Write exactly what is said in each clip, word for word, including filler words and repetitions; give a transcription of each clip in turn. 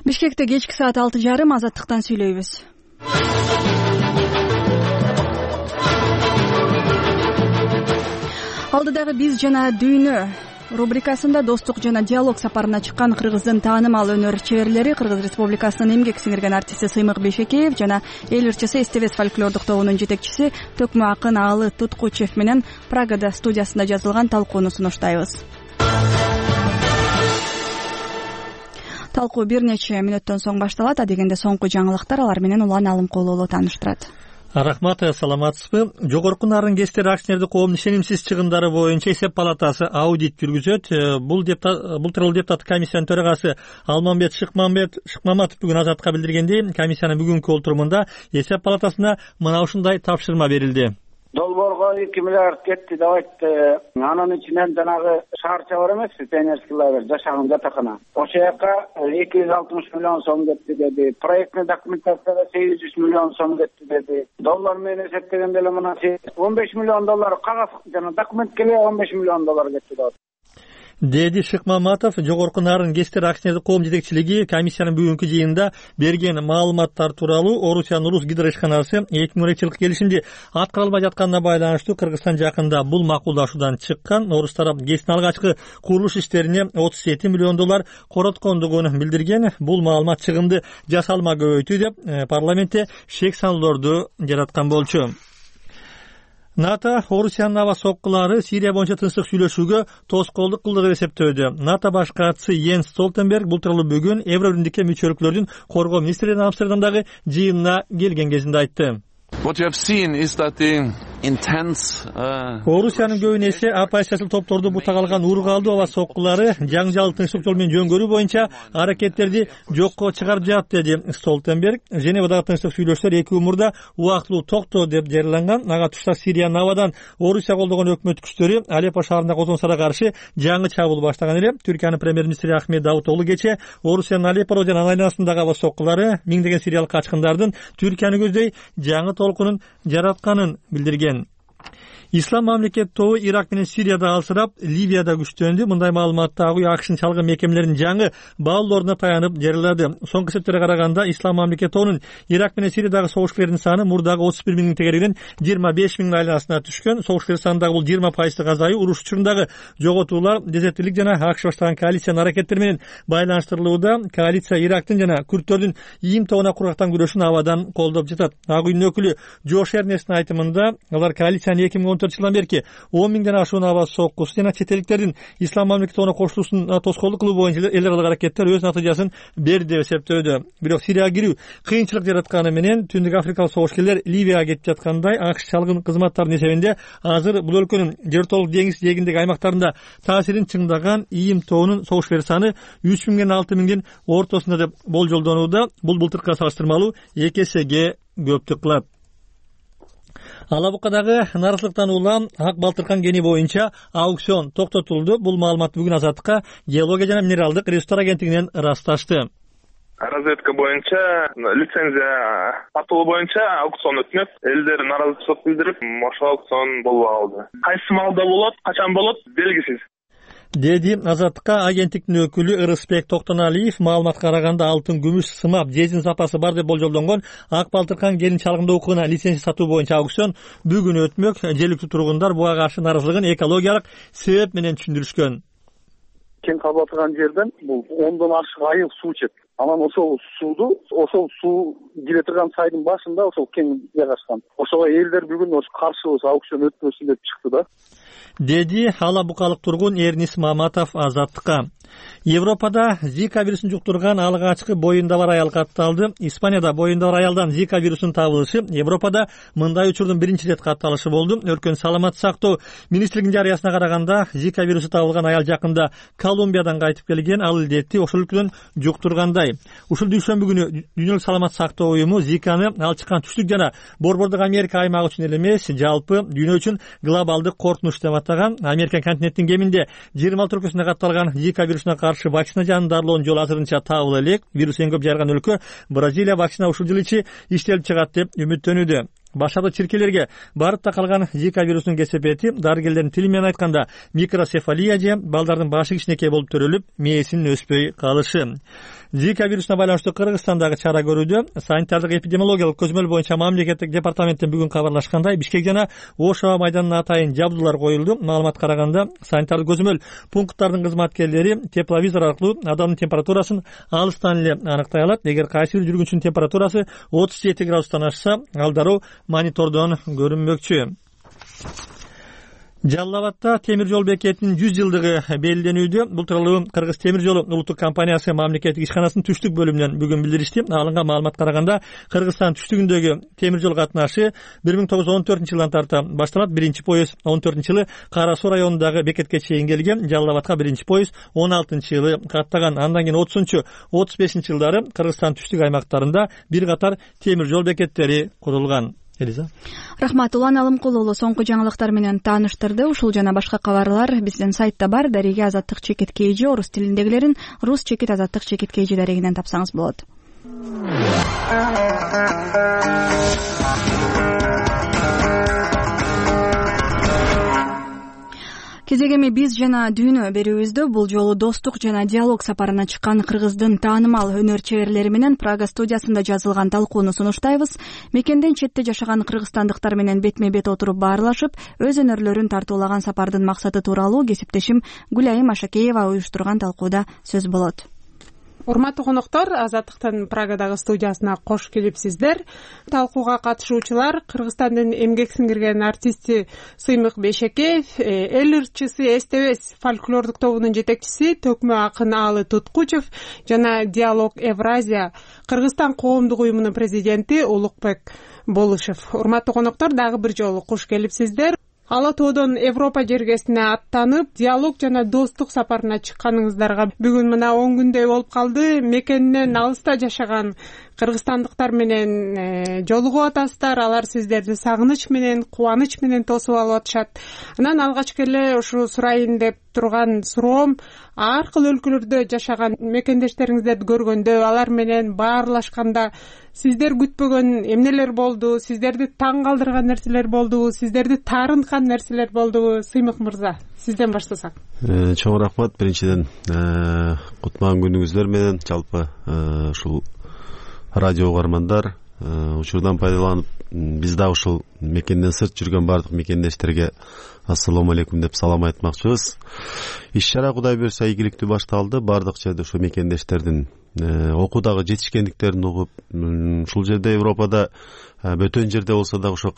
Бишкекте кечки саат алты жарым Азаттыктан сүйлөйбүз. Алдыдагы биз жана дүйнө рубрикасында достук жана диалог сапарына чыккан Кыргыздын таанымал өнөр чеберлери Кыргыз Республикасынын эмгек сиңирген артисти Сыймык Бейшекеев жана эл ырчысы Эстебес фольклордук тобунун жетекчиси Төкмө акын Аалы Туткучев менен Прагада студиясында жазылган талкууну сунуштайбыз. Талкуу бир нече мүнөттөн соң башталат, адегенде соңку жаңылыктар алар менен Улан Алымкулуу тааныштырат. Рахмат, саламатсызбы. Жогорку нарын кестер акционердик коомдун ишенимсиз чыгымдары боюнча эсеп палатасы аудит жүргүзөт. Бул бул тууралуу депутат комиссиянын төрагасы Алмамбет Шыкмаматов бүгүн Азатка билдиргендей, комиссиянын бүгүнкү отурумунда эсеп палатасына мына ушундай тапшырма берилди. Долбоорго эки миллиард кетти деп айтты. Анын ичинен жанагы шаарча бар эмеспи, пионерский лагерь жашаган жатакана. Ошол жака эки жүз алтымыш миллион сом кетти деди. Проектный документацияга сегиз жүз миллион сом кетти деди. Доллар менен эсептегенде эле мына он беш миллион доллар кагаз жана документке эле он беш миллион доллар кетти деп. Деди Шыкмаматов. Жогорку нарын кестер акционердик коом жетекчилиги комиссиянын бүгүнкү жыйынында берген маалыматтар тууралуу Орусиянын Урус гидро ишканасы эки миң он экинчи жылкы келишимди аткара албай жатканына байланыштуу Кыргызстан жакында бул макулдашуудан чыккан. Орус тарап ГЭСтин алгачкы курулуш иштерине отуз эки миллион доллар короткондугун билдирген. Бул маалымат чыгымды жасалма көбөйтүү деп парламентте шек саноолорду жараткан болчу. НАТО Орусиянын аба соккулары Сирия боюнча тынчтык сүйлөшүүгө тоскоолдук кылды деп эсептөөдө. НАТО баш катчысы Йенс Столтенберг бул тууралуу бүгүн Евробиримдикке мүчөлүктөрдүн коргоо министрлеринин Амстердамдагы жыйынына келген кезинде айтты. Орусиянын көбүн эсе оппозициялык топторду бутага алган ургалдуу аба соккулары жаңжал тынчтык жол менен жөн көрүү боюнча аракеттерди жокко чыгарып жатат, деди Столтенберг. Женевадагы тынчтык сүйлөшүүлөр эки умурда убактылуу токтоо деп жарыяланган. Ага туштак Сириянын абадан Орусия колдогон өкмөт күчтөрү Алеппо шаарындагы Озонсарга каршы жаңы чабуул баштаган эле. Түркиянын премьер-министри Ахмед Давутоглу кече Орусиянын Алеппо жана анын айланасындагы аба соккулары миңдеген сириялык качкындардын Түркияны көздөй жаңы толкунун жаратканын билдирген. Ислам мамлекет тобу Ирак менен Сирияда алсырап, Ливияда күчтөндү. Мындай маалыматты АК акшын чалгын мекемелеринин жаңы баалооруна таянып жарыялады. Соңку эсептерге караганда Ислам мамлекет тобунун Ирак менен Сириядагы согушкерлердин саны мурдагы отуз бир миңдин тегерегинен жыйырма беш миңдин айланасына түшкөн. Согушкерлер санындагы бул жыйырма пайыздык азайуу уруш учурундагы жоготуулар, дезертирлик жана АКШ баштаган коалициянын аракеттери менен байланыштырылууда. Коалиция Ирактын жана күрттөрдүн ийим тобуна кургактан күрөшүн абадан колдоп жатат. АК үйүнүн өкүлү Жош Эрнесттин айтымында алар коалициянын эки миң он төртүнчү жылдан берки он миңден ашуун аба соккусу жана чет элдиктердин Ислам мамлекетине кошулуусун тоскоолдук кылуу боюнча эл аралык аракеттер өз натыйжасын берди деп эсептөөдө. Бирок Сирияга кирүү кыйынчылык жаратканы менен Түндүк Африкалык согушкерлер Ливияга кетип жаткандай АКШ чалгын кызматтарынын эсебинде азыр бул өлкөнүн Жертолук деңиз жээгиндеги аймактарында таасирин чыңдаган ийим тобунун согушкерлер саны үч миңден алты миңдин ортосунда деп болжолдонууда. Бул былтыркыга салыштырмалуу эки эсеге көптүк кылат. Алабукадагы нарсыздыктан улам Ак Балтыркан кени боюнча аукцион токтотулду. Бул маалыматты бүгүн Азаттыкка геология жана минералдык ресурстар агенттигинен ырасташты. Разведка боюнча лицензия сатуу боюнча аукцион өтмөк. Элдер нааразычылык билдирип, ошол аукцион болбой калды. Кайсы маалда болот, качан болот белгисиз, деди Азаттыкка агенттиктин өкүлү Ырысбек Токтоналиев. Маалыматка караганда алтын, күмүш, сымап, жезин запасы бар деп болжолдонгон Ак Балтыркан кенин чалгында укугуна лицензия сатуу боюнча аукцион бүгүн өтмөк. Желиктүү тургундар буга каршы нааразылыгын экологиялык себеп менен түшүндүрүшкөн. Кен кабатылган жерден бул ондон ашык айыл суу ичет. Анан ошол сууду, ошол суу кире турган сайдын башында ошол кен жайгашкан. Ошого элдер бүгүн ошо каршыбыз аукцион өтпөсүн деп чыкты да, деди Алабукалык тургун Эрнис Маматов Азаттыкка. Европада Зика вирусун жуктурган алгачкы боюнда бар аял катталды. Испанияда боюнда бар аялдан Зика вирусунун табылышы Европада мындай учурдун биринчи рет катталышы болду. Өркөн саламаттык сактоо министрлигинин жарыясына караганда Зика вирусу табылган аял жакында Колумбиядан кайтып келген. Ал илдетти ошол өлкөдөн жуктургандай. Ушул дүйшөмбү күнү Дүйнөлүк саламаттык сактоо уюму Зиканы ал чыккан түштүк жана Борбордук Америка аймагы үчүн эле эмес, жалпы дүйнө үчүн глобалдык коркунуч деп атаган. Америка континенттин кеминде жыйырма алты өлкөсүндө катталган Зика вирусуна каршы вакцина жанын дарылоонун жолу азырынча табыла элек. Вирус эң көп жарган өлкө Бразилия. Вакцина ушул жыл ичи иштелип чыгат деп үмүттөнүүдө. башардуу чиркейлерге барып да калган Зика вирусунун кесепети дарыгерлердин тили менен айтканда микроцефалия же балдардын башы кичинекей болуп төрөлүп мээсинин өспөй калышы. Зика вирусуна байланыштуу Кыргызстандагы чара көрүүдө санитардык эпидемиологиялык көзөмөл боюнча мамлекеттик департаменттен бүгүн кабарлашкандай Бишкек жана Ош аба майданына атайын жабдуулар коюлду. Маалыматка караганда санитардык көзөмөл пункттардын кызматкерлери тепловизор аркылуу адамдын температурасын алыстан эле аныктай алат. Эгер кайсы бир жүргүнчүнүн температурасы отуз жети градустан ашса, ал дароо монитордон көрүнмөкчү. Жалал Абадта темир жол бекетинин жүз жылдыгы белгиленүүдө. Бул тууралуу Кыргыз темир жолу улуттук компаниясы мамлекеттик ишканасынын түштүк бөлүмүнөн бүгүн билдиришти. Алынган маалыматка караганда Кыргызстан түштүгүндөгү темир жол катнашы бир миң тогуз жүз он төртүнчү жылдан тарта башталат. Биринчи поезд он төртүнчү жылы Кара Суу районундагы бекетке чейин келген. Жалал Абадка биринчи поезд он алтынчы жылы каттаган. Андан кийин отузунчу отуз бешинчи жылдары Кыргызстан түштүк аймактарында бир катар темир жол бекеттери курулган. Элиза. Рахмат. Улан Алымкулуулу соңку жаңылыктар менен тааныштырды. Ушул жана башка кабарлар биздин сайтта бар. Дареге азаттык чекит кейжи орус тилиндегилерин рус чекит азаттык чекит кейжи дарегинен тапсаңыз болот. Кезегеми биз жана дүйнө берүүбүздө бул жолу достук жана диалог сапарына чыккан Кыргыздын таанымал өнөр чеберлери менен Прага студиясында жазылган талкууну сунуштайбыз. Мекенден четте жашаган кыргызстандыктар менен бетме-бет отуруп баарлашып, өз өнөрлөрүн тартуулаган сапардын максаты тууралуу кесиптешим Гүлайым Ашакеева уюштурган талкууда сөз болот. Урматтуу коноктор, Азаттыктын Прагадагы студиясына кош келипсиздер. Талкууга катышуучулар Кыргызстандын эмгек сиңирген артисти Сыймык Бейшекеев, эл ырчысы Эстебес фольклордук тобунун жетекчиси Төкмө акын Аалы Туткучев жана Диалог Евразия Кыргызстан коомдук уюмунун президенти Улукбек Болушев. Урматтуу коноктор, дагы бир жолу кош келипсиздер. Ала тоодон Европа жергесине аттанып, диалог жана достук сапарына чыкканыңыздарга бүгүн мына он күндөй болуп калды. Мекенинен алыста жашаган кыргызстандыктар менен жолугуп атасыздар. Алар сиздерди сагыныч менен, кубаныч менен тосуп алып атышат. Анан алгачкы эле ушу сурайын деп турган суроом, ар кыл өлкөлөрдө жашаган мекендештериңиздерди көргөндө, алар менен баарлашканда сиздер күтпөгөн эмнелер болду? Сиздерди таң калтырган нерселер болдубу? Сиздерди таарынткан нерселер болдубу? Сыймык мырза, сизден баштасак. Чоң рахмат. Биринчиден кутланган күнүңүздөр менен жалпы ушул радио угармандар учурдан пайдаланып, биз да ушул мекенден сырт жүргөн бардык мекендештерге ассалому алейкум деп салам айтмакчыбыз. Иш-чара Кудай буйрса ийгиликтүү башталды. Бардык жерде ушу мекендештердин окуудагы жетишкендиктерин угуп, ушул жерде Европада бөтөн жерде болсо дагы ошо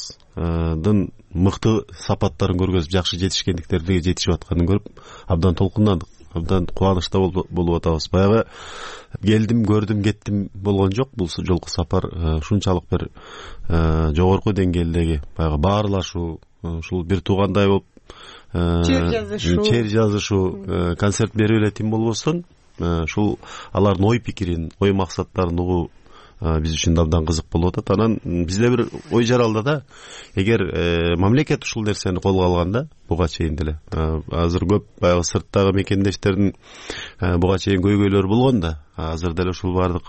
Кыргыздын мыкты сапаттарын көргөзүп, жакшы жетишкендиктерге жетишип атканын көрүп, абдан толкундадык, абдан кубанычта болуп атабыз. Баягы келдим, көрдүм, кеттим болгон жок. Бул жолку сапар ушунчалык бир жогорку деңгээлдеги баягы баарлашуу, ушул бир туугандай болуп чер жазышуу, чер жазышуу, концерт берип эле тим болбосун, ушул алардын ой пикирин, ой максаттарын угуу биз үчүн абдан кызык болуп атат. Анан бизде бир ой жаралды да, эгер мамлекет ушул нерсени колго алганда, буга чейин деле азыр көп баягы сырттагы мекендештердин буга чейин көйгөйлөрү болгон да, азыр деле ушул бардык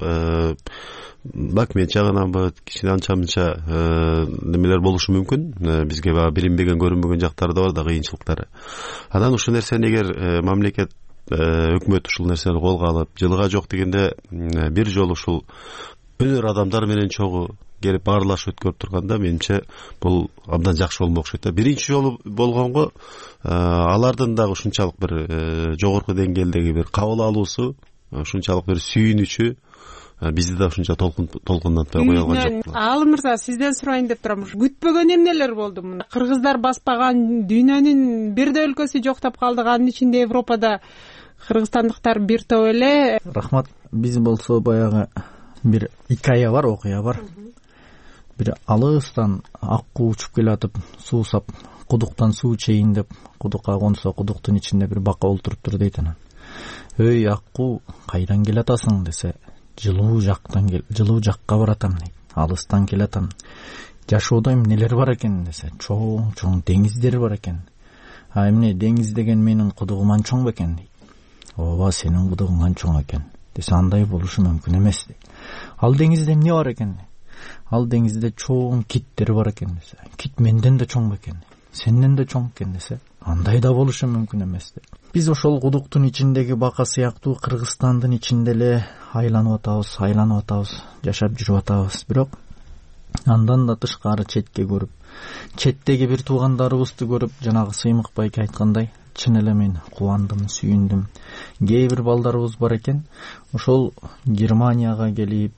документ жагынанбы, кичине анча мынча немелер болушу мүмкүн. Бизге баягы билинбеген, көрүнбөгөн жактары да бар да, кыйынчылыктары. Анан ушул нерсени эгер мамлекет, өкмөт ушул нерсени колго алып, жылга жок дегенде бир жолу ушул өнөр адамдар менен чогуу келип баарлашып өткөрүп турганда, менимче бул абдан жакшы болмок окшойт да. Биринчи жолу болгонго алардын дагы ушунчалык бир жогорку деңгээлдеги бир кабыл алуусу, ушунчалык бир сүйүнүчү бизди да ушунча толкундантпай кое алган жок. Аалы мырза, сизден сурайын деп турам. Күтпөгөн эмнелер болду? Кыргыздар баспаган дүйнөнүн бирде өлкөсү жоктоп калдык, анын ичинде Европада кыргызстандыктар бир топ эле. Рахмат. Биз болсо баягы бир икая бар, окуя бар. Бир алыстан аккуу учуп келатып, суу сап, кудуктан суу чейин деп, кудукка консо, кудуктун ичинде бир бака олтуруптур дейт. Анан өй аккуу, кайдан келатасың десе, жылуу жактан кел, жылуу жакка баратам дейт. Алыстан келатам. Жашоодо эмнелер бар экен десе, чоң чоң деңиздер бар экен. А эмне деңиз деген менин кудугуман чоң бекен дейт. Ооба, сенин кудугуңан чоң экен десе, андай болушу мүмкүн эмес дейт. Ал деңизде эмне бар экен? ал деңизде чоң киттер бар экен десе, кит менден да чоң бекен, сенден да чоң экен десе, андай да болушу мүмкүн эмес деп. Биз ошол кудуктун ичиндеги бака сыяктуу Кыргызстандын ичинде эле айланып атабыз, айланып атабыз, жашап жүрүп атабыз. Бирок андан да тышкары четке көрүп, четтеги бир туугандарыбызды көрүп, жанагы Сыймык байке айткандай, чын эле мен кубандым, сүйүндүм. Кээ бир балдарыбыз бар экен, ошол Германияга келип,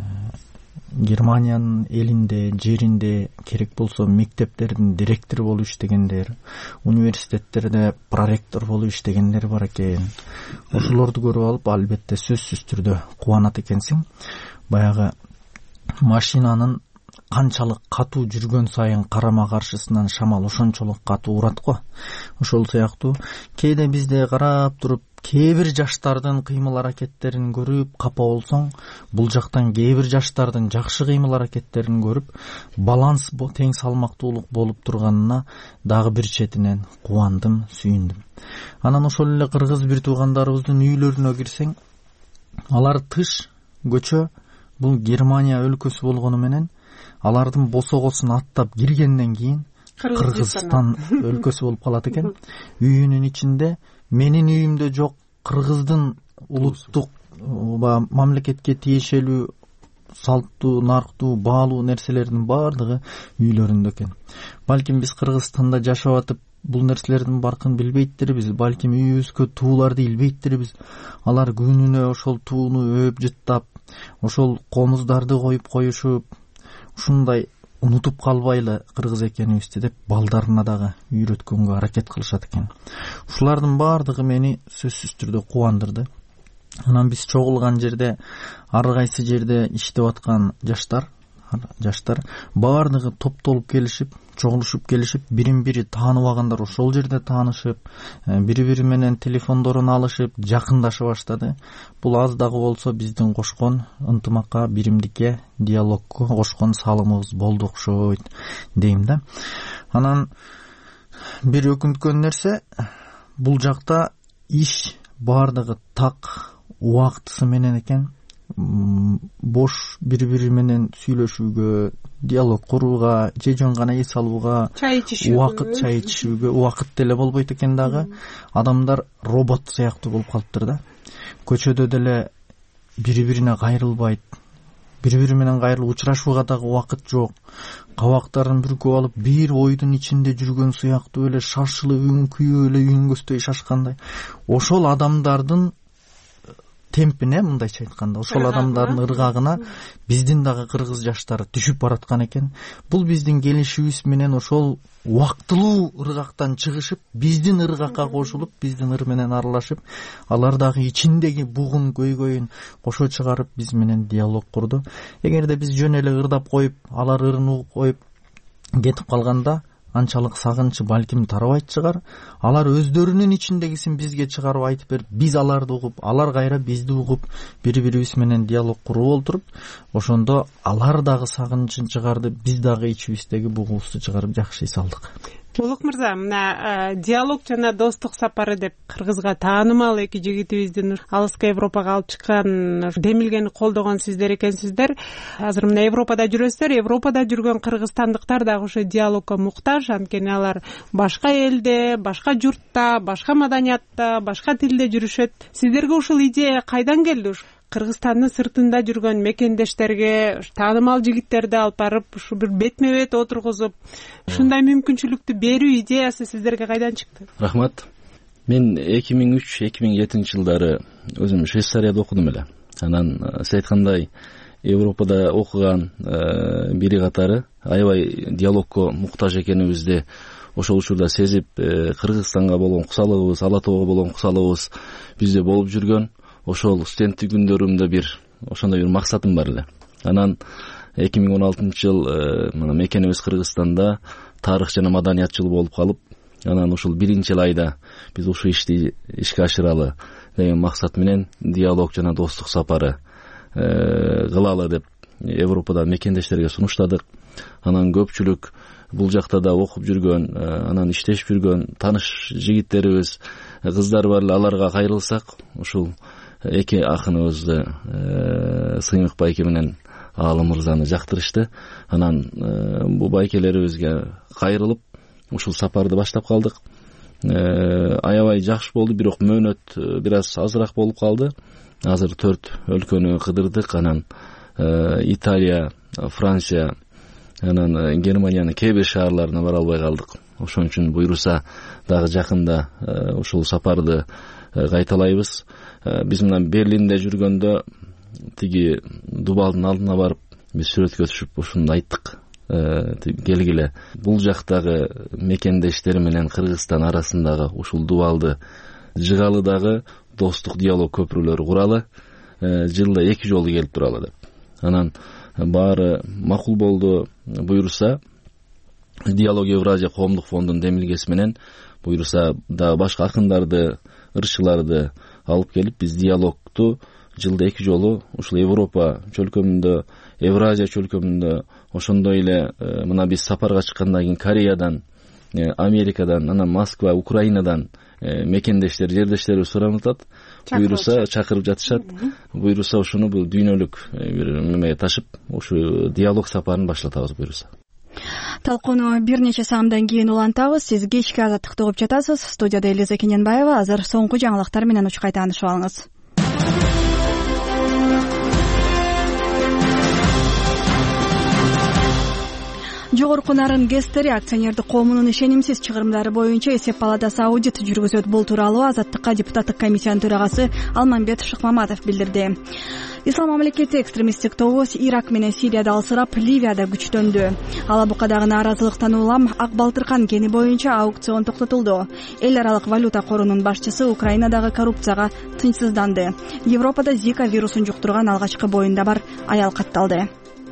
Германиянын элинде, жеринде керек болсо мектептердин директору болуп иштегендер, университеттерде проректор болуп иштегендер бар экен. Ошолорду көрүп алып, албетте сөзсүз түрдө кубанат экенсиң. Баягы машинанын канчалык катуу жүргөн сайын карама каршысынан шамал ошончолук катуу урат го. Ошол сыяктуу кээде бизде карап туруп, кээ бир жаштардын кыймыл аракеттерин көрүп капа болсоң, бул жактан кээ бир жаштардын жакшы кыймыл аракеттерин көрүп, баланс тең салмактуулук болуп турганына дагы бир четинен кубандым, сүйүндүм. Анан ошол эле кыргыз бир туугандарыбыздын үйлөрүнө кирсең, алар тыш көчө, бул Германия өлкөсү болгону менен алардын босогосун аттап киргенден кийин Кыргызстан өлкөсү болуп калат экен. Үйүнүн ичинде менин үйүмдө жок кыргыздын улуттук мамлекетке тиешелүү салттуу, нарктуу, баалуу нерселердин баардыгы үйлөрүндө экен. Балким биз Кыргызстанда жашап атып бул нерселердин баркын билбейттирбиз, балким үйүбүзгө тууларды илбейттирбиз. Алар күнүнө ошол тууну өөп жыттап, ошол комуздарды коюп коюшуп, ушундай унутуп калбайлы кыргыз экенибизди деп балдарына дагы үйрөткөнгө аракет кылышат экен. Ушулардын баардыгы мени сөзсүз түрдө кубандырды. Анан биз чогулган жерде, ар кайсы жерде иштеп аткан жаштар, жаштар баардыгы топтолуп келишип, чогулушуп келишип, бирин бири тааныбагандар ошол жерде таанышып, бири-бири менен телефондорун алышып, жакындашып баштады. Бул аз дагы болсо биздин кошкон ынтымакка, биримдикке, диалогко кошкон салымыбыз болду окшойт дейм да. Анан бир өкүнткөн нерсе, бул жакта иш баардыгы так убактысы менен экен. Бош бири-бири менен сүйлөшүүгө, диалог курууга, же жөн гана эс алууга, убакыт чай ичишүүгө убакыт деле болбойт экен дагы. Адамдар робот сыяктуу болуп калыптыр да. Көчөдө деле бири-бирине кайрылбайт. Бири-бири менен кайрылып учурашууга дагы убакыт жок. Кабактарын бүркөп алып, бир ойдун ичинде жүргөн сыяктуу эле шаршылып, үңкүйүп эле үңгөсдөй шашкандай. Ошол адамдардын темпине, мындайча айтканда, ошол адамдардын ыргагына биздин дагы кыргыз жаштары түшүп бараткан экен. Бул биздин келишибиз менен ошол убактылуу ыргактан чыгышып, биздин ыргакка кошулуп, биздин ыр менен аралашып, алар дагы ичиндеги бугун көйгөйүн кошо чыгарып биз менен диалог курду. Эгерде биз жөн эле ырдап коюп, алар ырын угуп коюп кетип калганда, анчалык сагынчы балким тарабайт чыгар. Алар өздөрүнүн ичиндегисин бизге чыгарып айтып берип, биз аларды угуп, алар кайра бизди угуп, бири-бирибиз менен диалог куруп олтуруп, ошондо алар дагы сагынчын чыгарды, биз дагы ичибиздеги бугубузду чыгарып жакшы эс алдык. Улук мырза, мына диалог жана достук сапары деп кыргызга таанымал эки жигитибиздин алыска Европага алып чыккан демилгени колдогон сиздер экенсиздер. Азыр мына Европада жүрөсүздөр, Европада жүргөн кыргызстандыктар дагы ошо диалогко муктаж, анткени алар башка элде, башка журтта, башка маданиятта, башка тилде жүрүшөт. Сиздерге ушул идея кайдан келди? Кыргызстандын сыртында жүргөн мекендештерге таанымал жигиттерди алып барып, ушу бир бетме-бет отургузуп, ушундай мүмкүнчүлүктү берүү идеясы сиздерге кайдан чыкты? Рахмат. Мен эки миң үч эки миң жетинчи жылдары өзүм Швейцарияда окудум эле. Анан сиз айткандай Европада окуган бири катары аябай диалогко муктаж экенибизди ошол учурда сезип, Кыргызстанга болгон кусалыгыбыз, Ала тоого болгон кусалыгыбыз бизде болуп жүргөн. Ошол студенттик күндөрүмдө бир ошондой бир максатым бар эле. Анан эки миң он алтынчы жыл мына мекенибиз Кыргызстанда тарых жана маданият жылы болуп калып, анан ушул биринчи айда биз ушул ишти ишке ашыралы деген максат менен диалог жана достук сапары кылалы деп Европада мекендештерге сунуштадык. Анан көпчүлүк бул жакта да окуп жүргөн, анан иштешип жүргөн тааныш жигиттерибиз, кыздар бар эле, аларга кайрылсак, ушул эки акыныбызды Сыймык байке менен Аалы мырзаны жактырышты. Анан бул байкелерибизге кайрылып ушул сапарды баштап калдык. Аябай жакшы болду, бирок мөөнөт бир аз азыраак болуп калды. Азыр төрт өлкөнү кыдырдык. Анан Италия, Франция, анан Германиянын кээ бир шаарларына бара албай калдык. Ошон үчүн буйруса дагы жакында ушул сапарды кайталайбыз. Биз менен Берлинде жүргөндө тиги дубалдын алдына барып биз сүрөткө түшүп ушуну айттык. Келгиле бул жактагы мекендештер менен Кыргызстан арасындагы ушул дубалды жыгалы дагы достук диалог көпүрөлөрү куралы, жылда эки жолу келип туралы деп. Анан баары макул болду. Буйруса Диалог Евразия коомдук фондунун демилгеси менен буйруса дагы башка акындарды, ырчыларды алып келип биз диалогту жылда эки жолу ушул Европа чөлкөмүндө, Евразия чөлкөмүндө, ошондой эле мына биз сапарга чыккандан кийин Кореядан, Америкадан, анан Москва, Украинадан мекендештер, жердештерибиз суранып атат. Буйруса чакырып жатышат. Буйруса ушуну бул дүйнөлүк бир немеге ташып, ушу диалог сапарын баштатабыз буйруса. Талкууну бир нече саамдан кийин улантабыз. Сиз кечки азаттыкты угуп жатасыз. Студияда Элиза Кененбаева. Азыр соңку жаңылыктар менен учкай таанышып алыңыз. Жогорку Нарын Гестери акционердик коомунун ишенимсиз чыгарымдары боюнча эсеп палатасы аудит жүргүзөт. Бул тууралуу Азаттыкка депутаттык комиссиянын төрагасы Алмамбет Шыкмаматов билдирди. Ислам мамлекети экстремисттик тобу Ирак менен Сирияда алсырап, Ливияда күчтөндү. Алабукадагы нааразылыктан улам Ак Балтыркан кени боюнча аукцион токтотулду. Эл аралык валюта корунун башчысы Украинадагы коррупцияга тынчсызданды. Европада Зика вирусун жуктурган алгачкы боюнда бар аял катталды.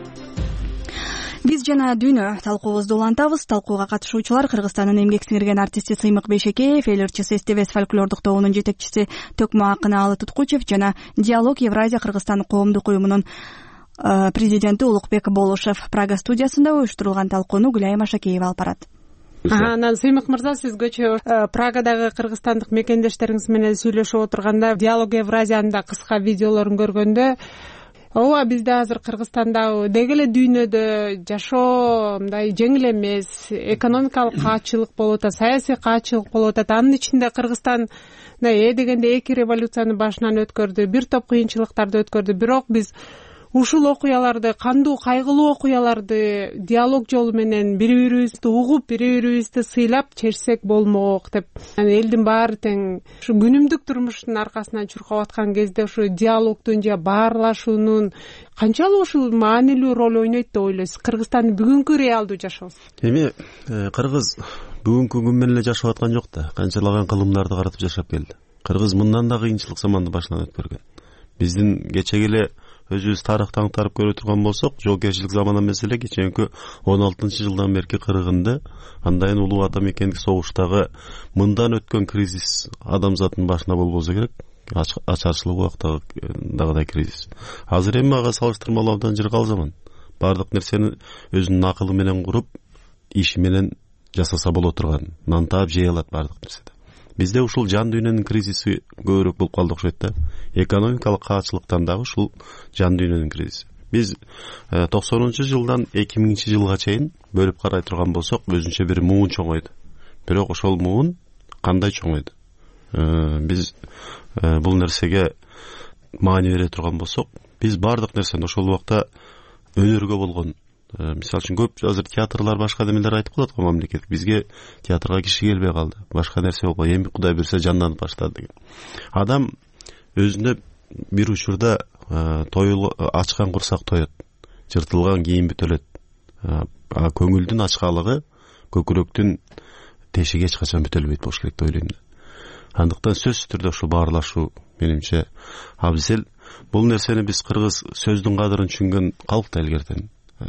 Биз жана дүйнө талкуубузду улантабыз. Талкууга катышуучулар Кыргызстандын эмгек сиңирген артисти Сыймык Бейшекеев, эл ырчысы Эстебес фольклордук тобунун жетекчиси Төкмө Акын Аалы Туткучев жана Диалог Евразия Кыргызстан коомдук уюмунун президенти Улукбек Болушев. Прага студиясында уюштурулган талкууну Гүлай Машакеева алып барат. Анан Сыймык мырза, сизгечө Прагадагы кыргызстандык мекендештериңиз менен сүйлөшүп отурганда Диалог Евразиянын да кыска видеолорун көргөндө ооба бизде азыр Кыргызстанда деги эле дүйнөдө жашоо мындай жеңил эмес, экономикалык каатчылык болуп атат, саясий каатчылык болуп атат. Анын ичинде Кыргызстан э дегенде эки революцияны башынан өткөрдү, бир топ кыйынчылыктарды өткөрдү. Бирок биз ушул окуяларды, кандуу кайгылуу окуяларды диалог жолу менен бири-бирибизди угуп, бири-бирибизди сыйлап чечсек болмок деп. Элдин баары тең ушу күнүмдүк турмуштун аркасынан чуркап аткан кезде ушу диалогдун же баарлашуунун канчалык ушул маанилүү роль ойнойт деп ойлойсуз Кыргызстандын бүгүнкү реалдуу жашоосу? Эми Кыргыз бүгүнкү күн менен эле жашап аткан жок да, канчалаган кылымдарды каратып жашап келди. Кыргыз мындан да кыйынчылык заманды башынан өткөргөн. Биздин кечеги эле өзүбүз тарыхты аңтарып көрө турган болсок, жоокерчилик заман эмес эле кечээки он алтынчы жылдан берки кыргында андайын улуу ата мекендик согуштагы мындан өткөн кризис адамзаттын башына болбосо керек. Ачарчылык убактагыдай кризис. Азыр эми ага салыштырмалуу абдан жыргал заман. Бардык нерсени өзүнүн акылы менен куруп, иши менен жасаса боло турган, нан таап жей алат бардык нерседе. Бизде ушул жан дүйнөнүн кризиси көбүрөөк болуп калды окшойт да. Экономикалык каатчылыктан дагы ушул жан дүйнөнүн кризиси. Биз токсонунчу жылдан эки миңинчи жылга чейин бөлүп карай турган болсок, өзүнчө бир муун чоңойду. Бирок ошол муун кандай чоңойду? Биз бул нерсеге маани бере турган болсок, биз бардык нерсени ошол убакта өнөргө болгон, мисалы үчүн көп азыр театрлар башка демелер айтып калат го мамлекет. Бизге театрга киши келбей калды. Башка нерсе болбой, эми Кудай берсе жанданып баштады деген. Адам өзүнө бир учурда тоюл ачкан курсак тоет, жыртылган кийим бүтөлөт. А көңүлдүн ачкалыгы көкүрөктүн тешиги эч качан бүтөлбөйт болуш керек деп ойлойм да. Андыктан сөзсүз түрдө ушул баарлашуу менимче абзел. Бул нерсени биз кыргыз сөздүн кадырын түшүнгөн калк да илгертен.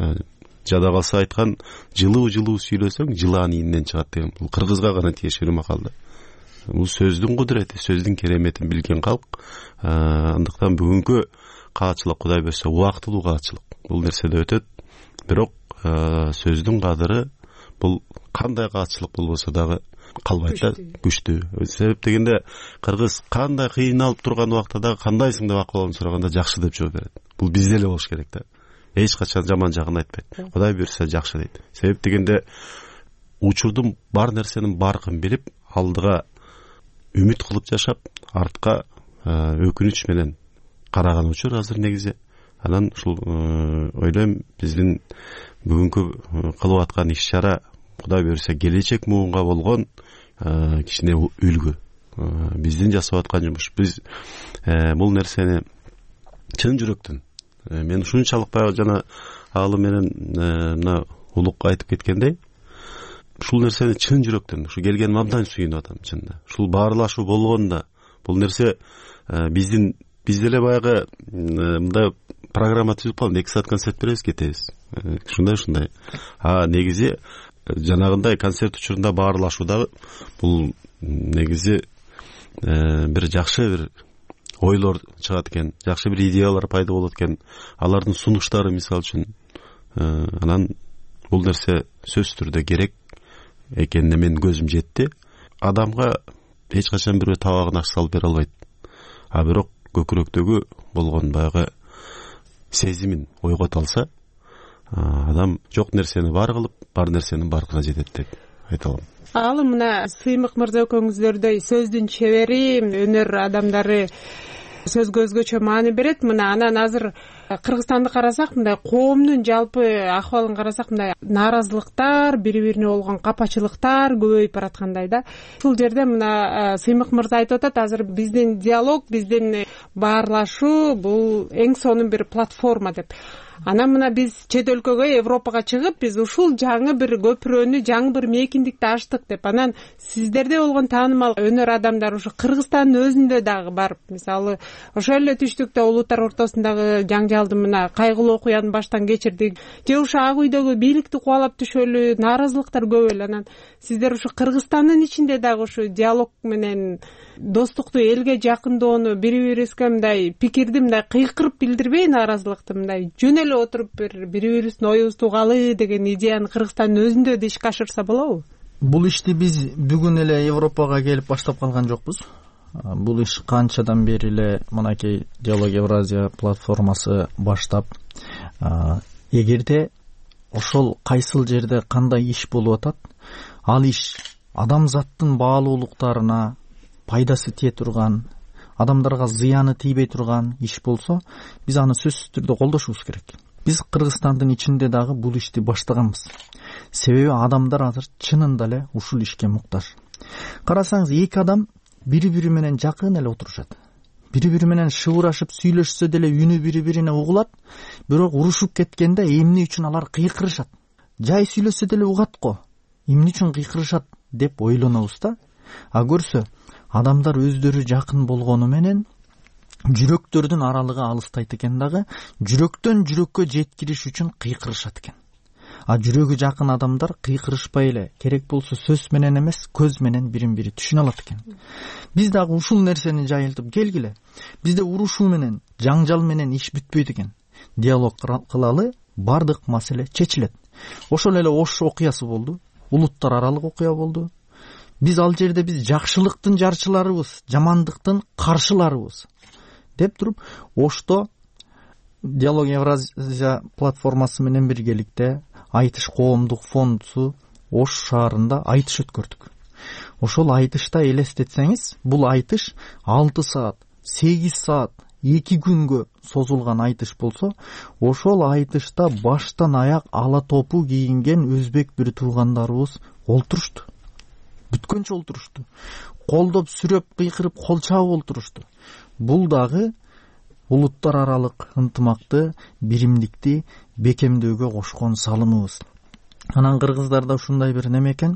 Жада калса айткан, жылуу жылуу сүйлөсөң жылаан ийинен чыгат деген. Бул кыргызга гана тиешелүү макал да. Бул сөздүн кудурети, сөздүн кереметин билген калк. Андыктан бүгүнкү каатчылык Кудай берсе убактылуу каатчылык. Бул нерседе өтөт. Бирок сөздүн кадыры бул кандай каатчылык болбосо дагы калбайт да, күчтүү. Себеп дегенде кыргыз кандай кыйналып турган убакта дагы кандайсың деп акыбалын сураганда жакшы деп жооп берет. Бул бизде эле болуш керек да. эч качан жаман жагын айтпайт, Кудай буйрса жакшы дейт. Себеп дегенде учурдун бар нерсенин баркын билип, алдыга үмүт кылып жашап, артка өкүнүч менен караган учур азыр негизи. Анан ушул ойлойм, биздин бүгүнкү кылып аткан иш-чара Кудай буйрса келечек муунга болгон кичине үлгү. Биздин жасап аткан жумуш. Биз бул нерсени чын жүрөктөн, мен ушунчалык баягы жана агалы менен мына улук айтып кеткендей, ушул нерсени чын жүрөктөн, ушу келгениме абдан сүйүнүп атам чынында. Ушул баарлашуу болгонда бул нерсе биздин биз деле баягы мындай программа түзүп калдым, эки саат концерт беребиз, кетебиз. Ушундай ушундай. А негизи жанагындай концерт учурунда баарлашуу дагы бул негизи бир жакшы бир ойлор чыгат экен, жакшы бир идеялар пайда болот экен. Алардын сунуштары мисалы үчүн, анан бул нерсе сөзсүз түрдө керек экенине мен көзүм жетти. Адамга эч качан бирөө табагын аш салып бере албайт. А бирок көкүрөктөгү болгон баягы сезимин ойгото алса, адам жок нерсени бар кылып, бар нерсенин баркына жетет деп айта алам. Ал мына Сыймык мырза экөөңүздөрдөй сөздүн чебери, өнөр адамдары сөзгө өзгөчө маани берет. Мына анан азыр Кыргызстанды карасак, мындай коомдун жалпы акыбалын карасак, мындай нааразылыктар, бири-бирине болгон капачылыктар көбөйүп бараткандай да. Ушул жерде мына Сыймык мырза айтып атат, азыр биздин диалог, биздин баарлашуу бул эң сонун бир платформа деп. Анан мына биз чет өлкөгө, Европага чыгып, биз ушул жаңы бир көпүрөнү, жаңы бир мейкиндикти ачтык деп. Анан сиздерде болгон таанымал өнөр адамдар ушу Кыргызстандын өзүндө дагы барып, мисалы, ошол эле түштүктө улуттар ортосундагы жаңжалды мына кайгылуу окуяны баштан кечирдик, же ушу ак үйдөгү бийликти кубалап түшөлү, нааразылыктар көп эле. Анан сиздер ушу Кыргызстандын ичинде дагы ушу диалог менен достукту, элге жакындоону, бири-бирибизге мындай пикирди мындай кыйкырып билдирбей, нааразылыкты мындай жөн эле отуруп бир бири-бирибиздин оюбузду угалы деген идеяны Кыргызстандын өзүндө да ишке ашырса болобу? Бул ишти биз бүгүн эле Европага келип баштап калган жокпуз. Бул иш канчадан бери эле мынакей Диалог Евразия платформасы баштап, эгерде ошол кайсыл жерде кандай иш болуп атат, ал иш адамзаттын баалуулуктарына пайдасы тие турган, адамдарга зыяны тийбей турган иш болсо, биз аны сөзсүз түрдө колдошубуз керек. Биз Кыргызстандын ичинде дагы бул ишти баштаганбыз. Себеби адамдар азыр чынында эле ушул ишке муктаж. Карасаңыз, эки адам бири-бири менен жакын эле отурушат. Бири-бири менен шыбырашып сүйлөшсө деле үнү бири-бирине угулат, бирок урушуп кеткенде эмне үчүн алар кыйкырышат? Жай сүйлөшсө деле угат го. Эмне үчүн кыйкырышат деп ойлонобуз да. А көрсө, адамдар өздөрү жакын болгону менен жүрөктөрдүн аралыгы алыстайт экен дагы, жүрөктөн жүрөккө жеткириш үчүн кыйкырышат экен. А жүрөгү жакын адамдар кыйкырышпай эле, керек болсо сөз менен эмес, көз менен бирин-бири түшүнө алат экен. Биз дагы ушул нерсени жайылтып келгиле. Бизде урушуу менен, жаңжал менен иш бүтпөйт экен. Диалог кылалы, бардык маселе чечилет. Ошол эле Ош окуясы болду, улуттар аралык окуя болду. Биз ал жерде биз жакшылыктын жарчыларыбыз, жамандыктын каршыларыбыз деп туруп, Ошто Диалог Евразия платформасы менен биргеликте Айтыш коомдук фондусу Ош шаарында айтыш өткөрдүк. Ошол айтышта элестетсеңиз, бул айтыш алты саат, сегиз саат, эки күнгө созулган айтыш болсо, ошол айтышта баштан аяк ала топу кийинген өзбек бир туугандарыбыз олтурушту. Бүткөнчө олтурушту. Колдоп, сүрөп, кыйкырып, кол чаап олтурушту. Бул дагы улуттар аралык ынтымакты, биримдикти бекемдөөгө кошкон салымыбыз. Анан кыргыздарда ушундай бир неме экен.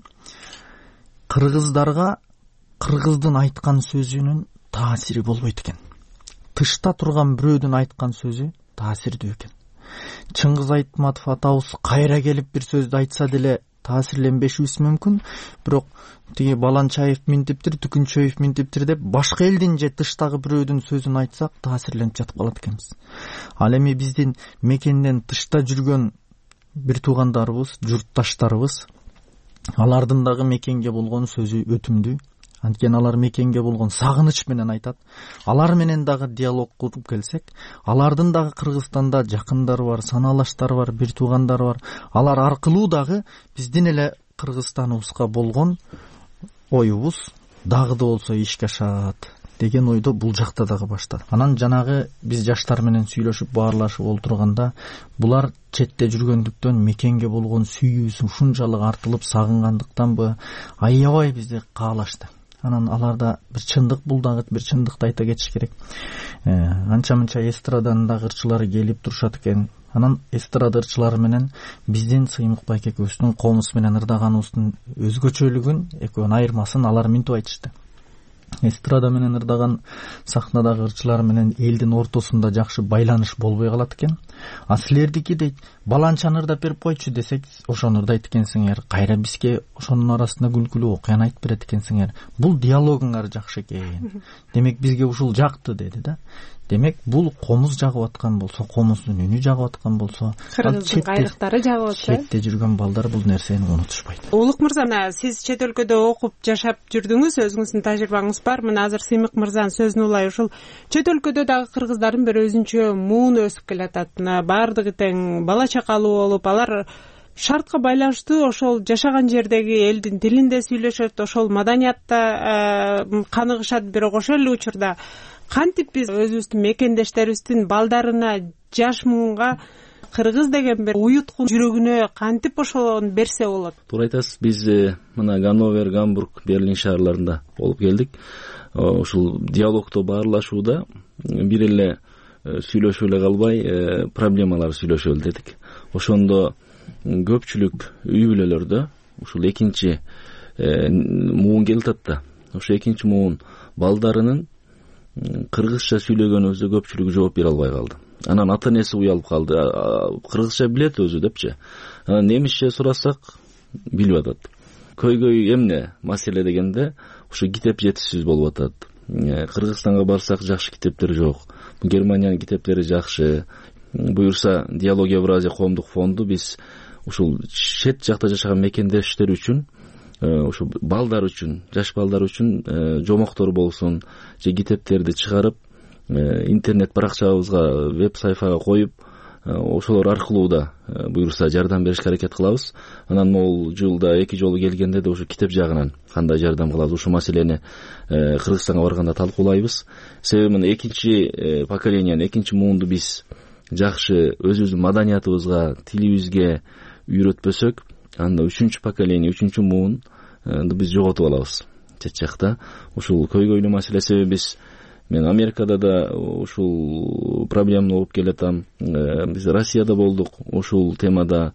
Кыргыздарга кыргыздын айткан сөзүнүн таасири болбойт экен. Тышта турган бирөөдүн айткан сөзү таасирдүү экен. Чыңгыз Айтматов атабыз кайра келип бир сөздү айтса деле таасирленбешибиз мүмкүн, бирок тиги Баланчаев минтиптир, Түкүнчөев минтиптир деп башка элдин же тыштагы бирөөдүн сөзүн айтсак таасирленип жатып калат экенбиз. Ал эми биздин мекенден тышта жүргөн бир туугандарыбыз, журтташтарыбыз, алардын дагы мекенге болгон сөзү өтүмдүү. анткени алар мекенге болгон сагыныч менен айтат. Алар менен дагы диалог куруп келсек, алардын дагы Кыргызстанда жакындары бар, санаалаштары бар, бир туугандары бар. Алар аркылуу дагы биздин эле Кыргызстаныбызга болгон оюбуз дагы да болсо ишке ашат деген ойдо бул жакта дагы баштады. Анан жанагы биз жаштар менен сүйлөшүп баарлашып олтурганда булар четте жүргөндүктөн мекенге болгон сүйүүсү ушунчалык артылып сагынгандыктанбы аябай бизди каалашты. Анан аларда бир чындык, бул дагы бир чындыкты айта кетиш керек. Анча мынча эстраданын дагы ырчылары келип турушат экен. Анан эстрада ырчылары менен биздин Сыймык Байке экөөбүздүн комуз менен ырдаганыбыздын өзгөчөлүгүн, экөөнүн айырмасын алар минтип айтышты. Эстрада менен ырдаган сахнадагы ырчылар менен элдин ортосунда жакшы байланыш болбой калат экен. А силердики дейт, баланчаны ырдап берип койчу десек, ошону ырдайт экенсиңер. Кайра бизге ошонун арасында күлкүлүү окуяны айтып берет экенсиңер. Бул диалогуңар жакшы экен. Демек бизге ушул жакты деди да. Демек бул комуз жагып аткан болсо, комуздун үнү жагып аткан болсо, кыргыздын кайрыктары жагып атса, четте жүргөн балдар бул нерсени унутушпайт. Улук мырза, сиз чет өлкөдө окуп жашап жүрдүңүз, өзүңүздүн тажрыйбаңыз бар. Мына азыр Сыймык мырзанын сөзүн улай, ушул чет өлкөдө дагы кыргыздардын бир өзүнчө муун өсүп келатат. Баардыгы тең бала чакалуу болуп, алар шартка байланыштуу ошол жашаган жердеги элдин тилинде сүйлөшөт, ошол маданиятта каныгышат. Бирок ошол эле учурда кантип биз өзүбүздүн мекендештерибиздин балдарына, жаш муунга кыргыз деген бир уюткун жүрөгүнө кантип ошону берсе болот? Туура айтасыз. Биз мына Ганновер, Гамбург, Берлин шаарларында болуп келдик. Ушул диалогдо баарлашууда бир эле сүйлөшүп эле калбай, проблемалар сүйлөшөлү дедик. Ошондо көпчүлүк үй бүлөлөрдө ушул экинчи муун келип атат да. Ошо экинчи муун балдарынын кыргызча сүйлөгөнүбүздө көпчүлүгү жооп бере албай калды. Анан ата энеси уялып калды. Кыргызча билет өзү депчи. Анан немисче сурасак билбей атат. Көйгөй эмне маселе дегенде ушу китеп жетишсиз болуп атат. Кыргызстанга барсак жакшы китептер жок. Германиянын китептери жакшы. Буюрса Диалог Евразия коомдук фонду биз ушул чет жакта жашаган мекендештер үчүн, ушу балдар үчүн, жаш балдар үчүн жомоктор болсун, же китептерди чыгарып, интернет баракчабызга, веб сайфага коюп, ошолор аркылуу да буюрса жардам беришке аракет кылабыз. Анан могул жылда эки жолу келгенде да ушу китеп жагынан кандай жардам кылабыз, ушу маселени Кыргызстанга барганда талкуулайбыз. Себеби мына экинчи поколениянын, экинчи муунду биз жакшы өзүбүздүн маданиятыбызга, тилибизге үйрөтпөсөк, анда үчүнчү поколение, үчүнчү муунду биз жоготуп алабыз чет жакта. Ушул көйгөйлүү маселе. Себеби биз мен Америкада да ушул проблеманы болуп келатам. Биз Россияда болдук, ушул темада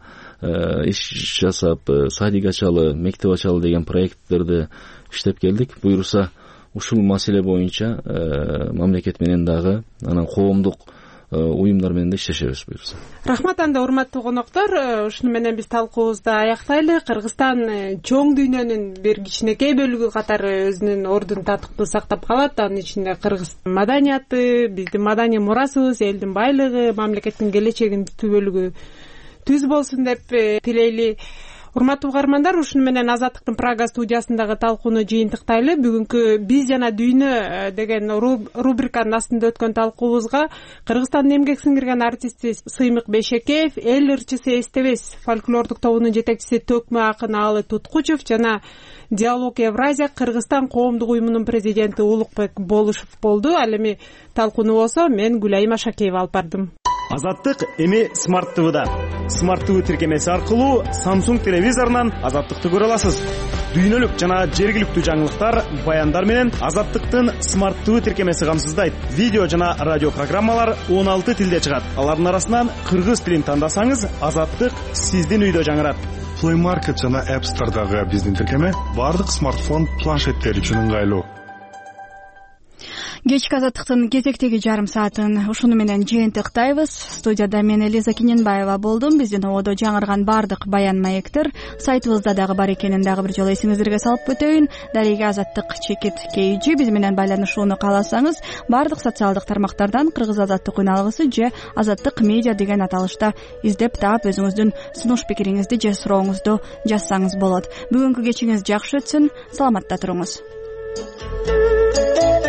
иш жасап, садик ачалы, мектеп ачалы деген проекттерди иштеп келдик. Буюрса ушул маселе боюнча мамлекет менен дагы, анан коомдук уюмдар менен да иштешебиз буюрса. Рахмат. Анда урматтуу коноктор, ушуну менен биз талкуубузду аяктайлы. Кыргызстан чоң дүйнөнүн бир кичинекей бөлүгү катары өзүнүн ордун татыктуу сактап калат. Анын ичинде кыргыз маданияты, биздин маданий мурасыбыз, элдин байлыгы, мамлекеттин келечегинин түбөлүгү түз болсун деп тилейли. Урматтуу угармандар, ушуну менен Азаттыктын Прага студиясындагы талкууну жыйынтыктайлы. Бүгүнкү биз жана дүйнө деген рубриканын астында өткөн талкуубузга Кыргызстандын эмгек сиңирген артисти Сыймык Бейшекеев, эл ырчысы Эстебес фольклордук тобунун жетекчиси Төкмө акын Аалы Туткучев жана Диалог Евразия Кыргызстан коомдук уюмунун президенти Улукбек Болушев болду. Ал эми талкууну болсо мен Гүлайым Ашакеева алып бардым. Азаттык эми Smart ти ви-да. Smart ти ви тиркемеси аркылуу Samsung телевизорунан Азаттыкты көрө аласыз. Дүйнөлүк жана жергиликтүү жаңылыктар, баяндар менен Азаттыктын Smart ти ви тиркемеси камсыздайт. Видео жана радио программалар он алты тилде чыгат. Алардын арасынан кыргыз тилин тандасаңыз, Азаттык сиздин үйдө жаңырат. Play Market жана App Store'дагы биздин тиркеме бардык смартфон планшеттер үчүн ыңгайлуу. Кечки Азаттыктын кезектеги жарым саатын ушуну менен жыйынтыктайбыз. Студияда мен Элиза Киненбаева болдум. Биздин ободо жаңырган бардык баян маектер сайтыбызда дагы бар экенин дагы бир жолу эсиңиздерге салып өтөйүн. Дареги Азаттык чекит кейжи биз менен байланышууну кааласаңыз, бардык социалдык тармактардан Кыргыз Азаттык үн алгысы же Азаттык медиа деген аталышта издеп таап өзүңүздүн сунуш пикириңизди же сурооңузду жазсаңыз болот. Бүгүнкү кечиңиз жакшы өтсүн. Саламатта туруңуз. Thank you.